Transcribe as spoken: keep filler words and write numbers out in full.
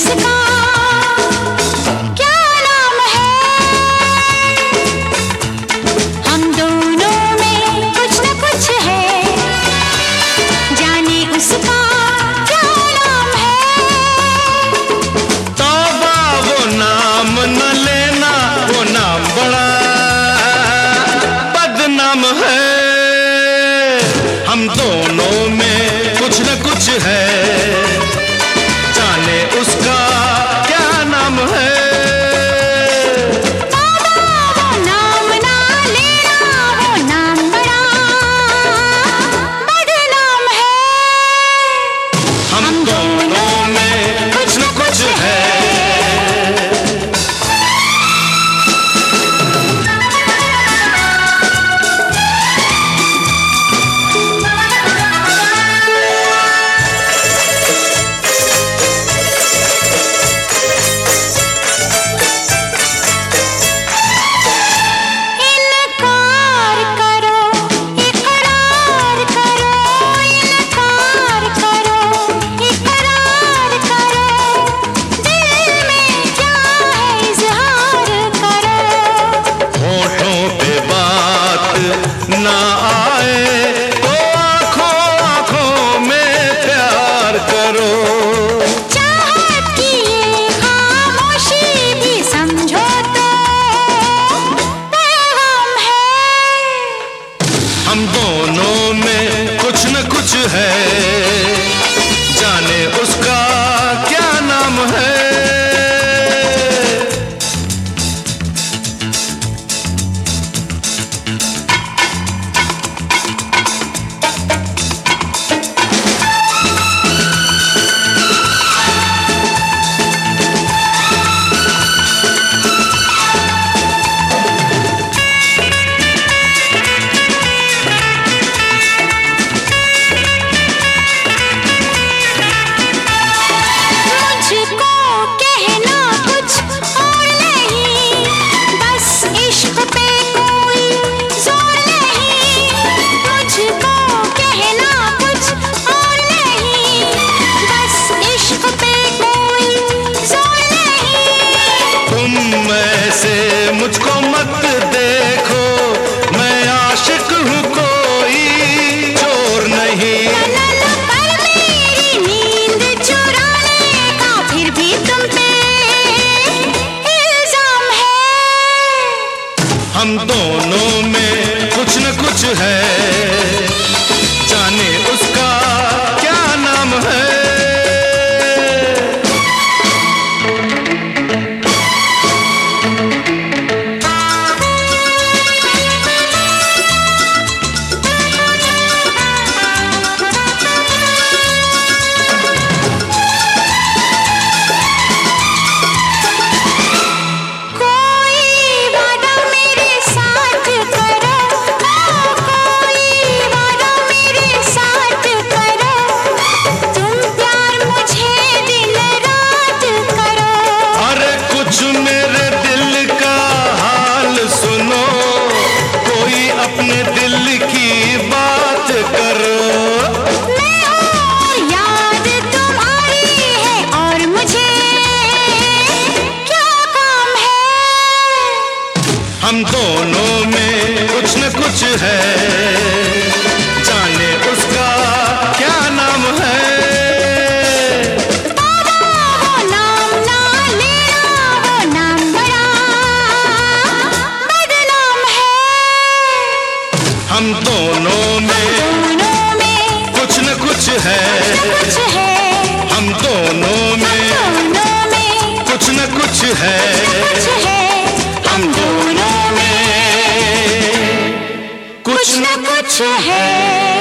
उसका क्या नाम है? हम दोनों में कुछ न कुछ है, जाने उसका क्या नाम है? तौबा वो नाम न लेना, वो नाम बड़ा बदनाम है। हम दोनों में कुछ न कुछ है, जाने उसका क्या नाम है। वो नाम ना लेना, वो नाम बड़ा बदनाम है। हम दोनों में कुछ न कुछ है। इनकार करो, इकरार करो, इनकार करो, इकरार करो, दिल में क्या है इज़हार करो। होठों पे बात ना आए तो आंखों आंखों में प्यार करो। चाहत की ये खामोशी भी समझो तो पैगाम है। हम दोनों में कुछ न कुछ है, जाने उसका क्या नाम है। मुझको कहना कुछ और नहीं, बस इश्क पे कोई जोर नहीं। मुझको कहना कुछ और नहीं, बस इश्क पे कोई जोर नहीं। तुम ऐसे मुझको मत देखो, मैं आशिक हूँ कोई चोर नहीं। तनन पर मेरी नींद चुराने का फिर भी तुम पे इल्जाम है। हम दोनों में कुछ न कुछ है, जाने उसका क्या नाम है। कोई वादा मेरे साथ करो, कोई वादा मेरे साथ करो, तुम प्यार मुझे दिन रात करो। अरे कुछ मेरे दिल का हाल सुनो, कोई अपने दिल की बात करो। मैं हूँ याद तुम्हारी है और मुझे क्या काम है। हम दोनों में कुछ न कुछ है, जाने उसका क्या नाम है। वो नाम ना लेना, वो नाम बड़ा बदनाम है। हम दोनों में दोनों में कुछ न कुछ है, कुछ है, हम दोनों में दोनों में कुछ न कुछ है। कुछ है। हम दोनों में कुछ न कुछ है।